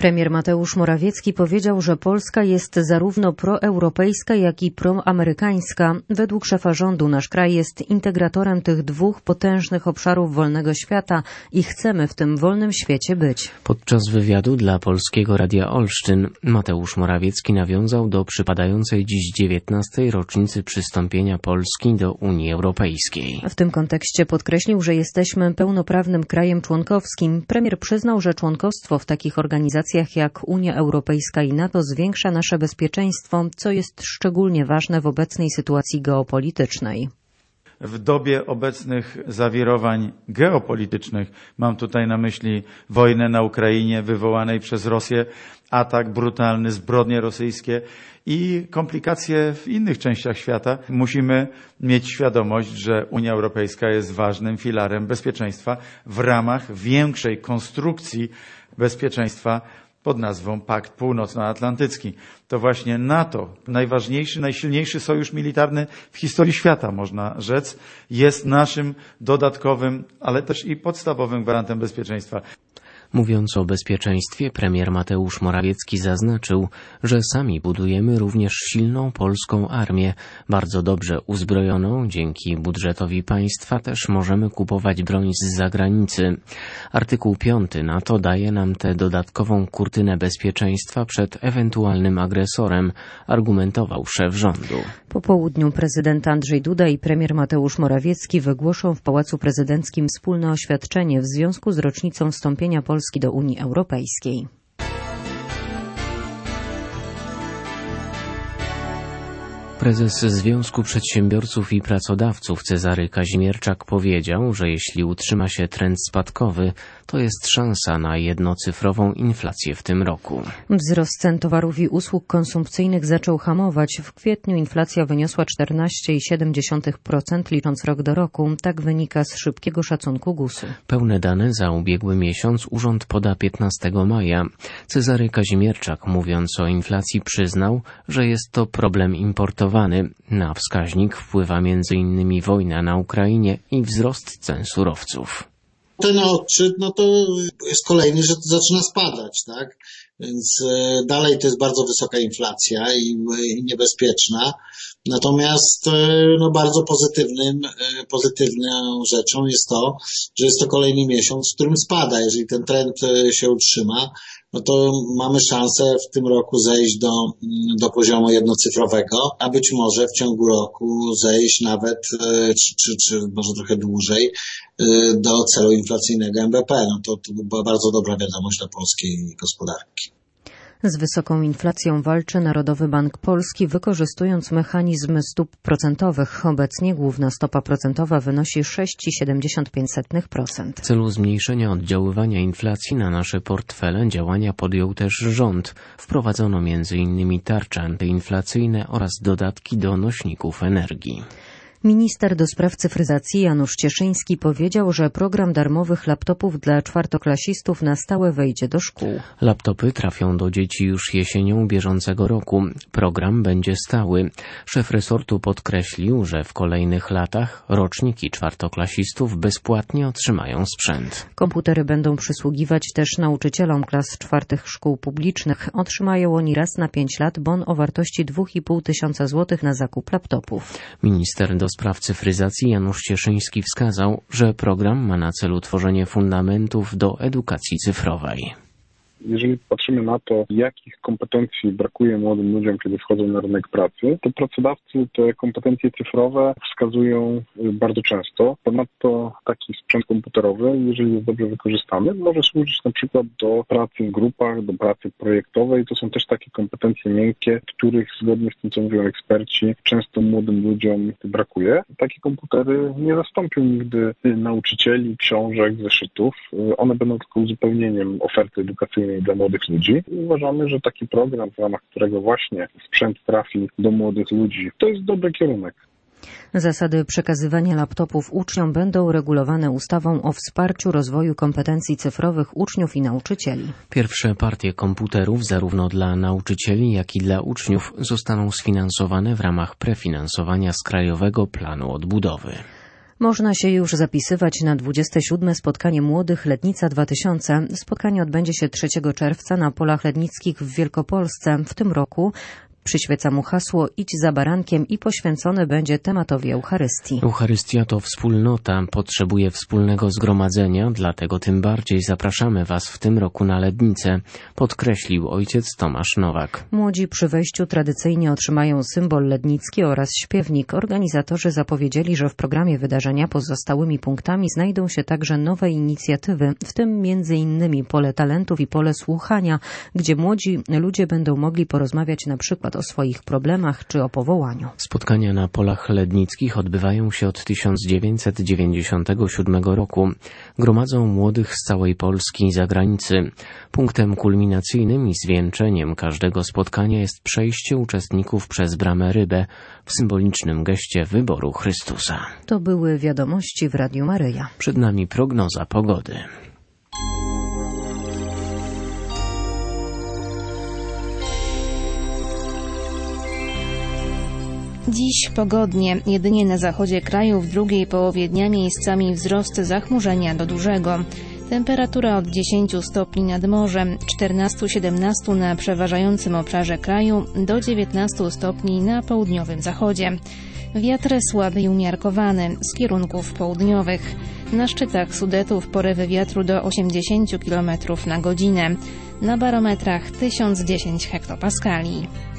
Premier Mateusz Morawiecki powiedział, że Polska jest zarówno proeuropejska, jak i proamerykańska. Według szefa rządu nasz kraj jest integratorem tych dwóch potężnych obszarów wolnego świata i chcemy w tym wolnym świecie być. Podczas wywiadu dla Polskiego Radia Olsztyn Mateusz Morawiecki nawiązał do przypadającej dziś 19. rocznicy przystąpienia Polski do Unii Europejskiej. W tym kontekście podkreślił, że jesteśmy pełnoprawnym krajem członkowskim. Premier przyznał, że członkostwo w takich organizacjach jak Unia Europejska i NATO zwiększa nasze bezpieczeństwo, co jest szczególnie ważne w obecnej sytuacji geopolitycznej. W dobie obecnych zawirowań geopolitycznych, mam tutaj na myśli wojnę na Ukrainie wywołanej przez Rosję, atak brutalny, zbrodnie rosyjskie i komplikacje w innych częściach świata, musimy mieć świadomość, że Unia Europejska jest ważnym filarem bezpieczeństwa w ramach większej konstrukcji bezpieczeństwa pod nazwą Pakt Północnoatlantycki. To właśnie NATO, najważniejszy, najsilniejszy sojusz militarny w historii świata, można rzec, jest naszym dodatkowym, ale też i podstawowym gwarantem bezpieczeństwa. Mówiąc o bezpieczeństwie, premier Mateusz Morawiecki zaznaczył, że sami budujemy również silną polską armię, bardzo dobrze uzbrojoną, dzięki budżetowi państwa też możemy kupować broń z zagranicy. Artykuł 5 NATO daje nam tę dodatkową kurtynę bezpieczeństwa przed ewentualnym agresorem, argumentował szef rządu. Po południu prezydent Andrzej Duda i premier Mateusz Morawiecki wygłoszą w Pałacu Prezydenckim wspólne oświadczenie w związku z rocznicą wstąpienia Polski do Unii Europejskiej. Prezes Związku Przedsiębiorców i Pracodawców Cezary Kazimierczak powiedział, że jeśli utrzyma się trend spadkowy, to jest szansa na jednocyfrową inflację w tym roku. Wzrost cen towarów i usług konsumpcyjnych zaczął hamować. W kwietniu inflacja wyniosła 14,7%, licząc rok do roku. Tak wynika z szybkiego szacunku GUS-u. Pełne dane za ubiegły miesiąc urząd poda 15 maja. Cezary Kazimierczak, mówiąc o inflacji, przyznał, że jest to problem importowany. Na wskaźnik wpływa m.in. wojna na Ukrainie i wzrost cen surowców. Ten odczyt, to jest kolejny, że to zaczyna spadać, tak? Więc dalej to jest bardzo wysoka inflacja i niebezpieczna. Natomiast bardzo pozytywną rzeczą jest to, że jest to kolejny miesiąc, w którym spada. Jeżeli ten trend się utrzyma, to mamy szansę w tym roku zejść do poziomu jednocyfrowego, a być może w ciągu roku zejść nawet, czy może trochę dłużej, do celu inflacyjnego NBP. To była bardzo dobra wiadomość dla polskiej gospodarki. Z wysoką inflacją walczy Narodowy Bank Polski, wykorzystując mechanizm stóp procentowych. Obecnie główna stopa procentowa wynosi 6,75%. W celu zmniejszenia oddziaływania inflacji na nasze portfele działania podjął też rząd. Wprowadzono m.in. tarcze antyinflacyjne oraz dodatki do nośników energii. Minister do spraw cyfryzacji Janusz Cieszyński powiedział, że program darmowych laptopów dla czwartoklasistów na stałe wejdzie do szkół. Laptopy trafią do dzieci już jesienią bieżącego roku. Program będzie stały. Szef resortu podkreślił, że w kolejnych latach roczniki czwartoklasistów bezpłatnie otrzymają sprzęt. Komputery będą przysługiwać też nauczycielom klas czwartych szkół publicznych. Otrzymają oni raz na 5 lat bon o wartości 2,5 tysiąca złotych na zakup laptopów. Minister do spraw cyfryzacji Janusz Cieszyński wskazał, że program ma na celu tworzenie fundamentów do edukacji cyfrowej. Jeżeli patrzymy na to, jakich kompetencji brakuje młodym ludziom, kiedy wchodzą na rynek pracy, to pracodawcy te kompetencje cyfrowe wskazują bardzo często. Ponadto taki sprzęt komputerowy, jeżeli jest dobrze wykorzystany, może służyć na przykład do pracy w grupach, do pracy projektowej. To są też takie kompetencje miękkie, których zgodnie z tym, co mówią eksperci, często młodym ludziom brakuje. Takie komputery nie zastąpią nigdy nauczycieli, książek, zeszytów. One będą tylko uzupełnieniem oferty edukacyjnej dla młodych ludzi. Uważamy, że taki program, w ramach którego właśnie sprzęt trafi do młodych ludzi, to jest dobry kierunek. Zasady przekazywania laptopów uczniom będą regulowane ustawą o wsparciu rozwoju kompetencji cyfrowych uczniów i nauczycieli. Pierwsze partie komputerów zarówno dla nauczycieli, jak i dla uczniów zostaną sfinansowane w ramach prefinansowania z Krajowego Planu Odbudowy. Można się już zapisywać na 27. spotkanie młodych Letnica 2000. Spotkanie odbędzie się 3 czerwca na polach letnickich w Wielkopolsce. W tym roku przyświeca mu hasło „Idź za barankiem” i poświęcone będzie tematowi Eucharystii. Eucharystia to wspólnota, potrzebuje wspólnego zgromadzenia, dlatego tym bardziej zapraszamy Was w tym roku na Lednicę, podkreślił ojciec Tomasz Nowak. Młodzi przy wejściu tradycyjnie otrzymają symbol lednicki oraz śpiewnik. Organizatorzy zapowiedzieli, że w programie wydarzenia pozostałymi punktami znajdą się także nowe inicjatywy, w tym m.in. pole talentów i pole słuchania, gdzie młodzi ludzie będą mogli porozmawiać na przykład o swoich problemach czy o powołaniu. Spotkania na polach lednickich odbywają się od 1997 roku. Gromadzą młodych z całej Polski i zagranicy. Punktem kulminacyjnym i zwieńczeniem każdego spotkania jest przejście uczestników przez bramę Rybę w symbolicznym geście wyboru Chrystusa. To były wiadomości w Radiu Maryja. Przed nami prognoza pogody. Dziś pogodnie, jedynie na zachodzie kraju w drugiej połowie dnia miejscami wzrost zachmurzenia do dużego. Temperatura od 10 stopni nad morzem, 14-17 na przeważającym obszarze kraju, do 19 stopni na południowym zachodzie. Wiatr słaby i umiarkowany z kierunków południowych. Na szczytach Sudetów porywy wiatru do 80 km na godzinę. Na barometrach 1010 hektopaskali.